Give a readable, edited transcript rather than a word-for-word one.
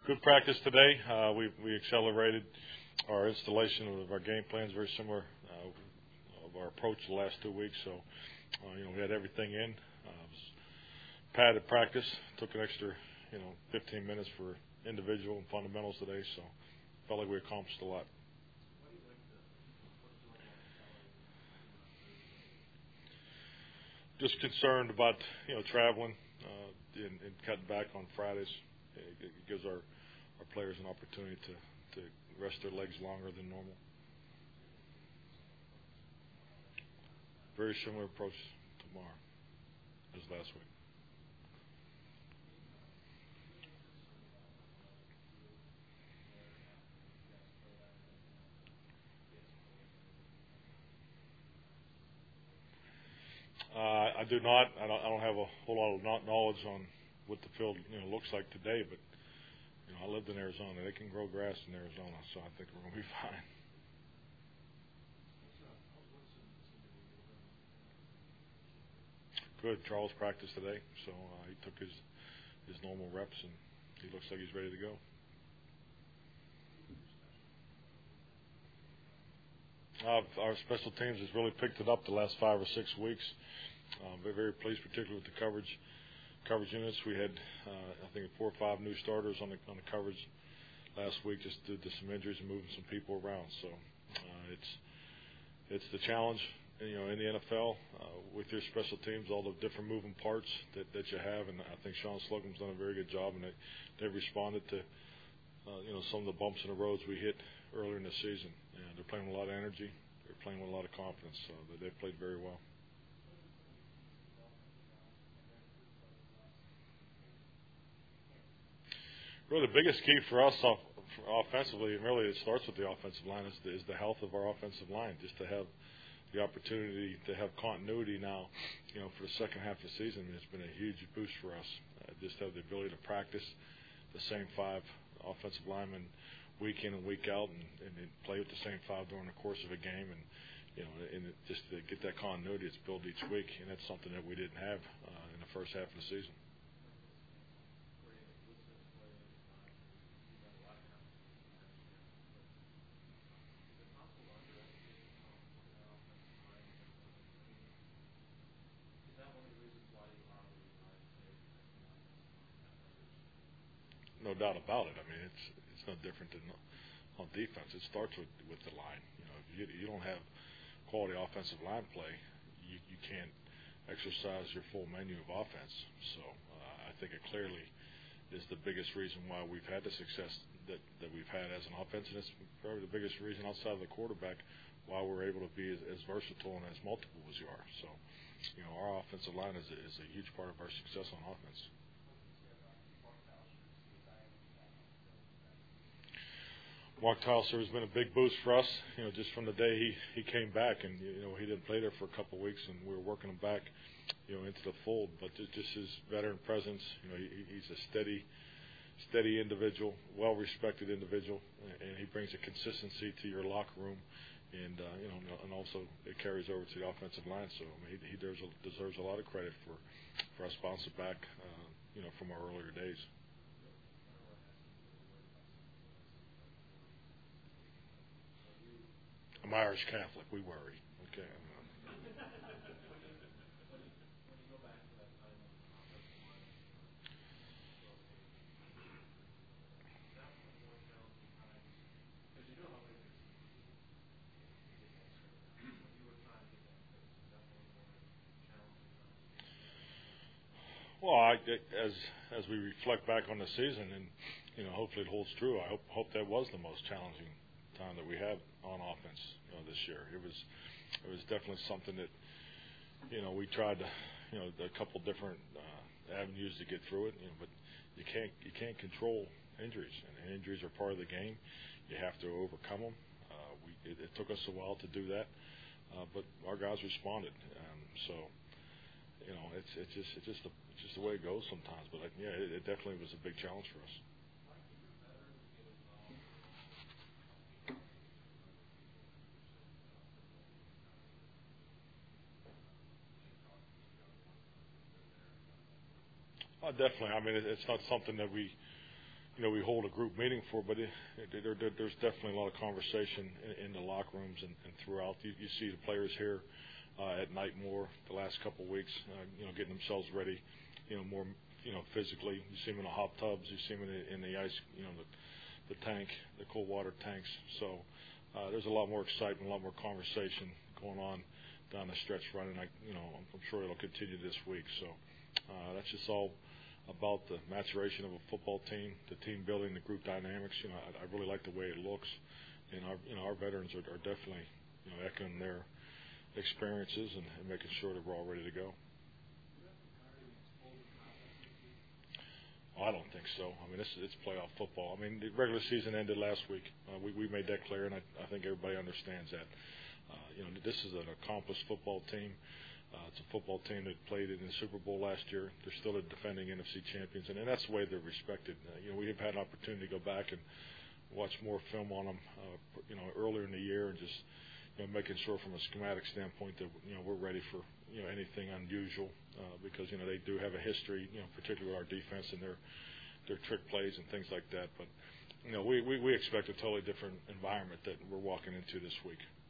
Good practice today. We accelerated our installation of our game plans, very similar of our approach the last 2 weeks. So, we had everything in. Padded practice. Took an extra, 15 minutes for individual and fundamentals today. So, felt like we accomplished a lot. Just concerned about, traveling and cutting back on Fridays. It gives our players an opportunity to rest their legs longer than normal. Very similar approach tomorrow as last week. I do not. I don't have a whole lot of knowledge on what the field looks like today, but I lived in Arizona. They can grow grass in Arizona, so I think we're going to be fine. Good. Charles practiced today, so he took his normal reps, and he looks like he's ready to go. Our special teams has really picked it up the last 5 or 6 weeks. We're very pleased, particularly with the coverage units. We had, I think, 4 or 5 new starters on the coverage last week, just due to some injuries and moving some people around. So it's the challenge, in the NFL with your special teams, all the different moving parts that you have. And I think Sean Slocum's done a very good job, and they've responded to some of the bumps in the roads we hit earlier in the season. And they're playing with a lot of energy. They're playing with a lot of confidence. So they've played very well. Really, the biggest key for us offensively, and really it starts with the offensive line, is the health of our offensive line. Just to have the opportunity to have continuity now, for the second half of the season, it's been a huge boost for us. Just to have the ability to practice the same 5 offensive linemen week in and week out, and play with the same 5 during the course of a game, and just to get that continuity, it's built each week, and that's something that we didn't have in the first half of the season. No doubt about it. I mean, it's no different than on defense. It starts with the line. If you don't have quality offensive line play, you can't exercise your full menu of offense. So I think it clearly is the biggest reason why we've had the success that we've had as an offense, and it's probably the biggest reason outside of the quarterback why we're able to be as versatile and as multiple as you are. So, our offensive line is a huge part of our success on offense. Mark Towser has been a big boost for us, just from the day he came back, and he didn't play there for a couple of weeks, and we were working him back, into the fold. But just his veteran presence, he's a steady individual, well-respected individual, and he brings a consistency to your locker room, and and also it carries over to the offensive line. So he deserves a lot of credit for us bouncing back, from our earlier days. I'm Irish Catholic. We worry. Okay. Well, as we reflect back on the season, and hopefully it holds true. I hope that was the most challenging time that we had on offense, this year. It was definitely something that we tried to, a couple different avenues to get through it. But you can't control injuries, and injuries are part of the game. You have to overcome them. It took us a while to do that, but our guys responded. So it's just the way it goes sometimes. But it definitely was a big challenge for us. Definitely. I mean, it's not something that we we hold a group meeting for, but there's definitely a lot of conversation in the locker rooms and throughout. You see the players here at night more the last couple of weeks, getting themselves ready, more, physically. You see them in the hot tubs, you see them in the ice, the tank, the cold water tanks. So there's a lot more excitement, a lot more conversation going on down the stretch run, and I'm sure it'll continue this week. So that's just all about the maturation of a football team, the team building, the group dynamics. I really like the way it looks, and our veterans are definitely echoing their experiences and making sure that we're all ready to go. I don't think so. I mean, it's playoff football. I mean, the regular season ended last week. We made that clear, and I think everybody understands that. This is an accomplished football team. It's a football team that played in the Super Bowl last year. They're still the defending NFC champions, and that's the way they're respected. We have had an opportunity to go back and watch more film on them, earlier in the year, and just making sure from a schematic standpoint that we're ready for anything unusual, because they do have a history, particularly our defense and their trick plays and things like that. But we expect a totally different environment that we're walking into this week.